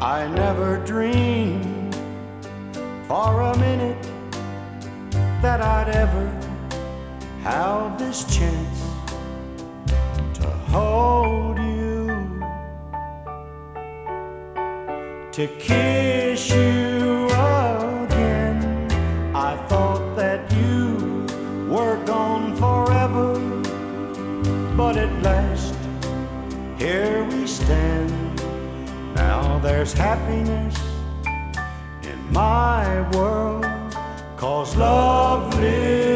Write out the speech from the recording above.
I never dreamed for a minute that I'd ever have this chance to hold you, to kiss you again. I thought that you were gone forever, but at last here we stand. Now there's happiness in my world, 'cause love lives